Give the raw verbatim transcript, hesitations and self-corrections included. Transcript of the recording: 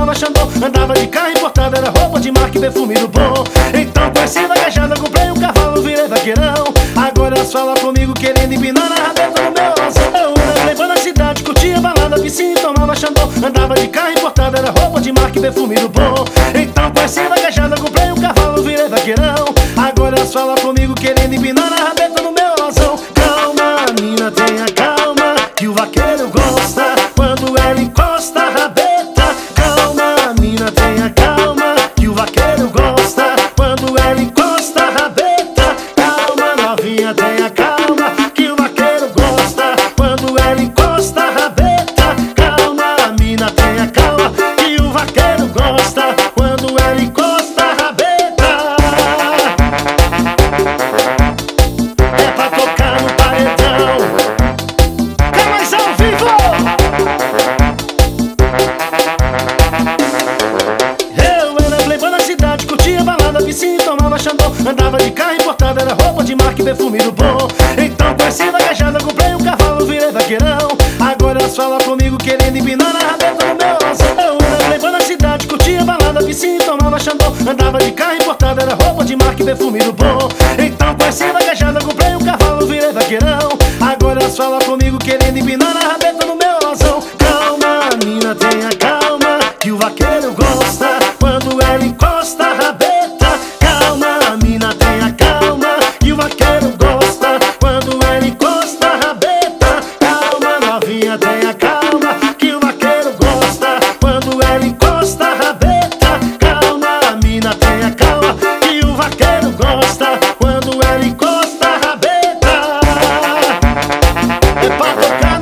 tomava Xandão. Andava de carro importado, era roupa de marca e perfume do bom. Então conheci vaquejada, comprei um cavalo, virei vaqueirão. Agora elas falam comigo querendo empinar na rabeta no meu alção. Eu levando a cidade, curtia balada, piscina e tomava Xandão. Andava de carro importado, era roupa de marca e perfume do bom. Então conheci vaquejada, comprei um cavalo, virei vaqueirão. Agora elas falam comigo querendo empinar na rabeta no meu alção. Calma, mina, tenha calma, que o vaqueiro gosta quando ela encosta a rabeta. Calma, mina, tenha calma, que o vaqueiro gosta quando ela encosta a rabeta. Calma, novinha, tenha calma, que o vaqueiro gosta quando ela encosta a rabeta. Calma, mina, tenha calma, que o vaqueiro gosta quando ela encosta a rabeta. É pra tocar no paredão. É mais ao vivo. Eu era playboy na cidade, curtia balada, piscina e tomava Xandão. Andava de carro importado, era roupa de marca e perfume do bom. Então conheci vaquejada, comprei um cavalo, virei vaqueirão. Agora elas falam comigo querendo empinar na rabeta no meu alção. Eu era playboy na cidade, curtia balada, piscina e tomava Xandão. Andava de carro importado, era roupa de marca e perfume do bom. Então conheci vaquejada, comprei um cavalo, virei vaqueirão. Agora elas falam comigo querendo empinar na rabeta no meu alção. Calma, mina, tenha calma, que o vaqueiro gosta quando ela encosta a rabeta. Calma, mina, tenha calma, que o vaqueiro gosta quando ela encosta a rabeta. Calma, novinha, tenha calma, que o vaqueiro gosta quando ela encosta a rabeta. Calma, mina, tenha calma, que o vaqueiro gosta quando ela encosta a rabeta. É pra tocar